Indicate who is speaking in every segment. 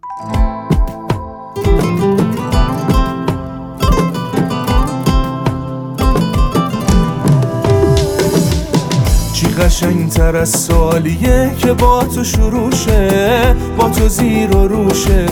Speaker 1: چی قشنگتر از سالیه که با تو شروع شه، با تو زیر و روشه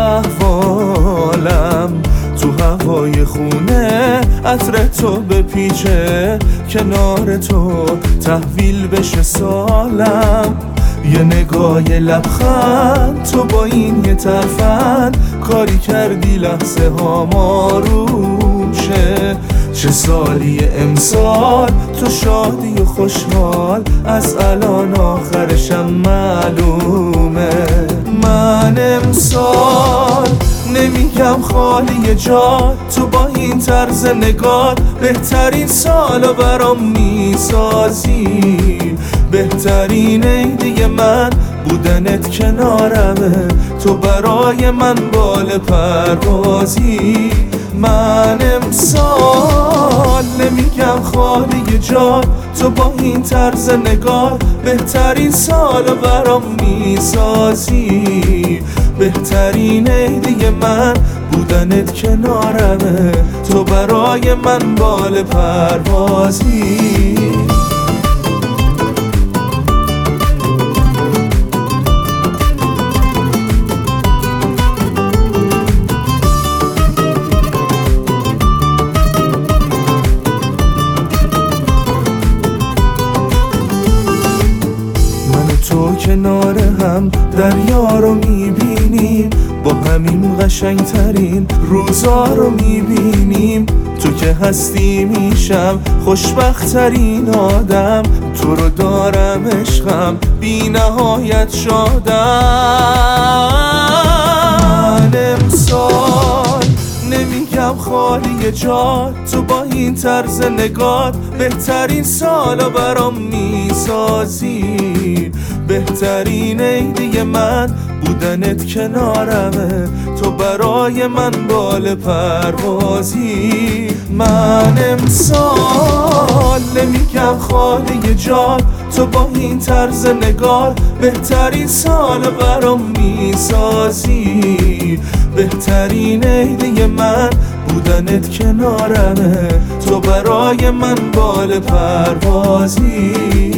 Speaker 1: احوالم، تو هوای خونه عطر تو بپیچه، کنار تو تحویل بشه سالم. یه نگاه لبخند تو با این یه ترفند، کاری کردی لحظه ها ماروشه. چه سالی امسال تو شادی و خوشحال، از الان آخرشم معلومه. من امسال نمیگم خالی جا، تو با این طرز نگاه بهترین سالو برام میسازی. بهترین عیدی من بودنت کنارمه، تو برای من بال پروازی. من امسال نمیگم خالی جا، تو با این طرز نگاه بهترین سالو برام میسازی. بهترین عیدی من بودنت کنارمه، تو برای من بال پروازی. تو کنار هم دریا رو میبینیم، با همین قشنگترین روزا رو میبینیم. تو که هستی میشم خوشبختترین آدم، تو رو دارم عشقم بی نهایت شادم. من امسال نمیگم خالی جا، تو با این طرز نگاه بهترین سالو برام میسازی. بهترین عیدی من بودنت کنارمه، تو برای من بال پروازی. من امسال نمیگم خالی جا، تو با این طرز نگاه بهترین سال برام میسازی. بهترین عیدی من بودنت کنارمه، تو برای من بال پروازی.